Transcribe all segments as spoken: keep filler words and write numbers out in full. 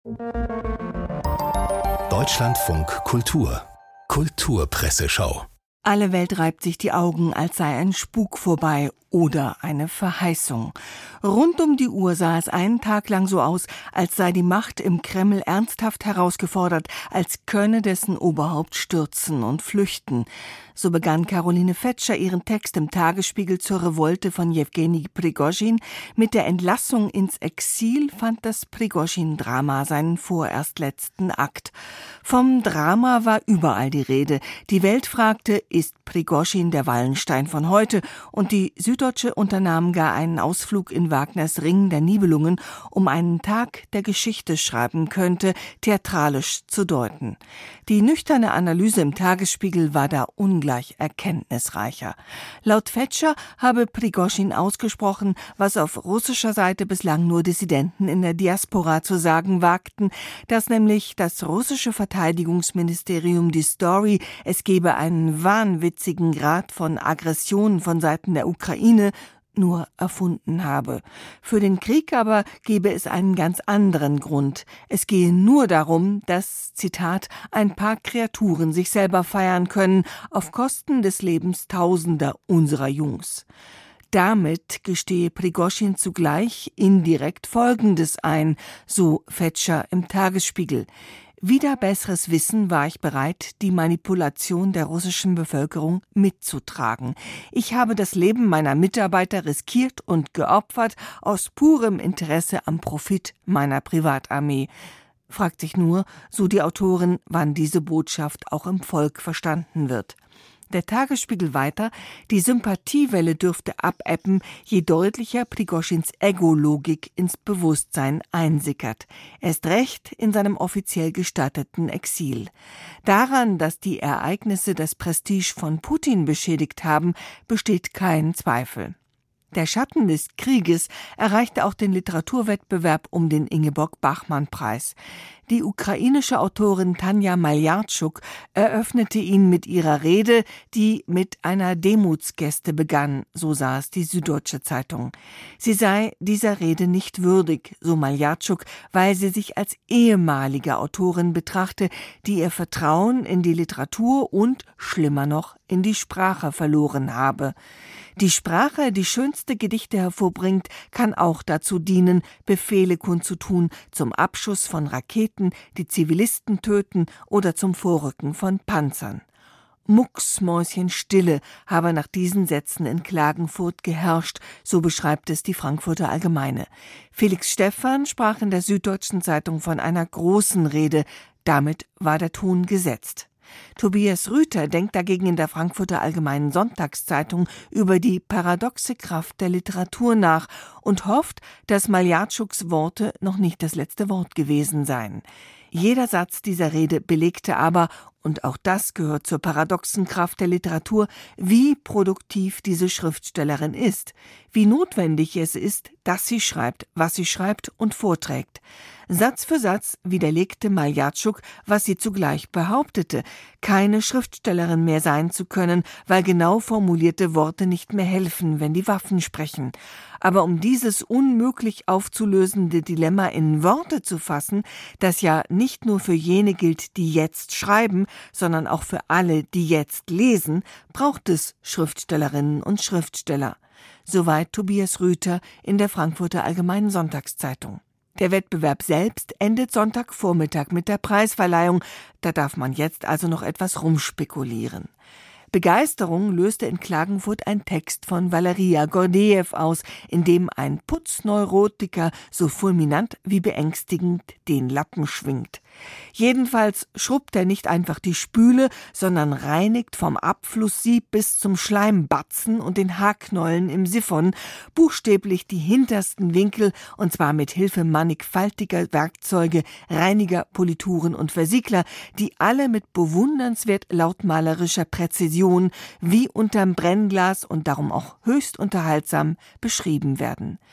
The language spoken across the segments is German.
Deutschlandfunk Kultur Kulturpresseschau. Alle Welt reibt sich die Augen, als sei ein Spuk vorbei oder eine Verheißung. Rund um die Uhr sah es einen Tag lang so aus, als sei die Macht im Kreml ernsthaft herausgefordert, als könne dessen Oberhaupt stürzen und flüchten. So begann Caroline Fetscher ihren Text im Tagesspiegel zur Revolte von Jewgeni Prigozhin. Mit der Entlassung ins Exil fand das Prigozhin-Drama seinen vorerst letzten Akt. Vom Drama war überall die Rede. Die Welt fragte, ist Prigozhin der Wallenstein von heute? Und die Süddeutsche unternahm gar einen Ausflug in Wagners Ring der Nibelungen, um einen Tag, der Geschichte schreiben könnte, theatralisch zu deuten. Die nüchterne Analyse im Tagesspiegel war da ungleich erkenntnisreicher. Laut Fetscher habe Prigozhin ausgesprochen, was auf russischer Seite bislang nur Dissidenten in der Diaspora zu sagen wagten, dass nämlich das russische Verteidigungsministerium die Story, es gebe einen wahnwitzigen Grad von Aggression von Seiten der Ukraine, nur erfunden habe. Für den Krieg aber gebe es einen ganz anderen Grund. Es gehe nur darum, dass, Zitat, ein paar Kreaturen sich selber feiern können, auf Kosten des Lebens Tausender unserer Jungs. Damit gestehe Prigozhin zugleich indirekt Folgendes ein, so Fetscher im Tagesspiegel. Wider besseres Wissen war ich bereit, die Manipulation der russischen Bevölkerung mitzutragen. Ich habe das Leben meiner Mitarbeiter riskiert und geopfert aus purem Interesse am Profit meiner Privatarmee. Fragt sich nur, so die Autorin, wann diese Botschaft auch im Volk verstanden wird. Der Tagesspiegel weiter, die Sympathiewelle dürfte abebben, je deutlicher Prigozhins Ego-Logik ins Bewusstsein einsickert. Erst recht in seinem offiziell gestatteten Exil. Daran, dass die Ereignisse das Prestige von Putin beschädigt haben, besteht kein Zweifel. Der Schatten des Krieges erreichte auch den Literaturwettbewerb um den Ingeborg-Bachmann-Preis. Die ukrainische Autorin Tanja Maljarczuk eröffnete ihn mit ihrer Rede, die mit einer Demutsgeste begann, so sah es die Süddeutsche Zeitung. Sie sei dieser Rede nicht würdig, so Maljarczuk, weil sie sich als ehemalige Autorin betrachte, die ihr Vertrauen in die Literatur und, schlimmer noch, in die Sprache verloren habe. Die Sprache, die schönste Gedichte hervorbringt, kann auch dazu dienen, Befehle kundzutun, zum Abschuss von Raketen, die Zivilisten töten oder zum Vorrücken von Panzern. Mucksmäuschenstille habe nach diesen Sätzen in Klagenfurt geherrscht, so beschreibt es die Frankfurter Allgemeine. Felix Stephan sprach in der Süddeutschen Zeitung von einer großen Rede, damit war der Ton gesetzt. Tobias Rüther denkt dagegen in der Frankfurter Allgemeinen Sonntagszeitung über die paradoxe Kraft der Literatur nach und hofft, dass Maljarczuks Worte noch nicht das letzte Wort gewesen seien. Jeder Satz dieser Rede belegte aber, und auch das gehört zur paradoxen Kraft der Literatur, wie produktiv diese Schriftstellerin ist, wie notwendig es ist, dass sie schreibt, was sie schreibt und vorträgt. Satz für Satz widerlegte Maljarczuk, was sie zugleich behauptete, keine Schriftstellerin mehr sein zu können, weil genau formulierte Worte nicht mehr helfen, wenn die Waffen sprechen. Aber um dieses unmöglich aufzulösende Dilemma in Worte zu fassen, das ja nicht nur für jene gilt, die jetzt schreiben, sondern auch für alle, die jetzt lesen, braucht es Schriftstellerinnen und Schriftsteller. Soweit Tobias Rüther in der Frankfurter Allgemeinen Sonntagszeitung. Der Wettbewerb selbst endet Sonntagvormittag mit der Preisverleihung. Da darf man jetzt also noch etwas rumspekulieren. Begeisterung löste in Klagenfurt ein Text von Valeria Gordejew aus, in dem ein Putzneurotiker so fulminant wie beängstigend den Lappen schwingt. Jedenfalls schrubbt er nicht einfach die Spüle, sondern reinigt vom Abflusssieb bis zum Schleimbatzen und den Haarknollen im Siphon buchstäblich die hintersten Winkel, und zwar mit Hilfe mannigfaltiger Werkzeuge, Reiniger, Polituren und Versiegler, die alle mit bewundernswert lautmalerischer Präzision wie unterm Brennglas und darum auch höchst unterhaltsam beschrieben werden.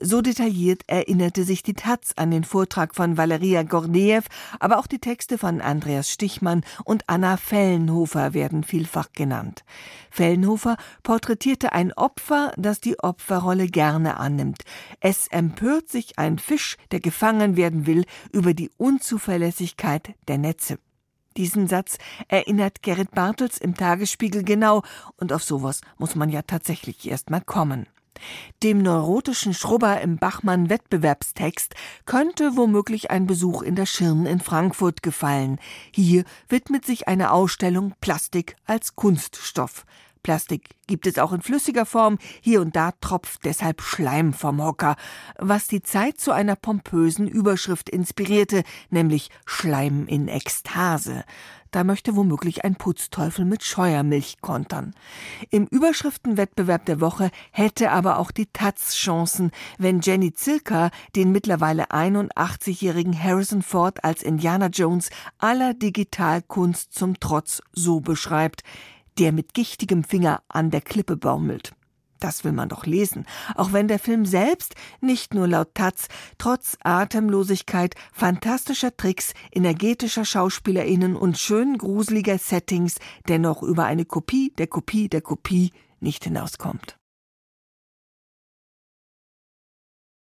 So detailliert erinnerte sich die Taz an den Vortrag von Valeria Gordejew, aber auch die Texte von Andreas Stichmann und Anna Fellenhofer werden vielfach genannt. Fellenhofer porträtierte ein Opfer, das die Opferrolle gerne annimmt. Es empört sich ein Fisch, der gefangen werden will, über die Unzuverlässigkeit der Netze. Diesen Satz erinnert Gerrit Bartels im Tagesspiegel genau, und auf sowas muss man ja tatsächlich erst mal kommen. Dem neurotischen Schrubber im Bachmann-Wettbewerbstext könnte womöglich ein Besuch in der Schirn in Frankfurt gefallen. Hier widmet sich eine Ausstellung Plastik als Kunststoff. Plastik gibt es auch in flüssiger Form, hier und da tropft deshalb Schleim vom Hocker, was die Zeit zu einer pompösen Überschrift inspirierte, nämlich Schleim in Ekstase. Da möchte womöglich ein Putzteufel mit Scheuermilch kontern. Im Überschriftenwettbewerb der Woche hätte aber auch die Taz Chancen, wenn Jenny Zilka den mittlerweile einundachtzigjährigen Harrison Ford als Indiana Jones aller Digitalkunst zum Trotz so beschreibt: der mit gichtigem Finger an der Klippe baumelt. Das will man doch lesen, auch wenn der Film selbst nicht nur laut Taz trotz Atemlosigkeit, fantastischer Tricks, energetischer SchauspielerInnen und schön gruseliger Settings dennoch über eine Kopie der Kopie der Kopie nicht hinauskommt.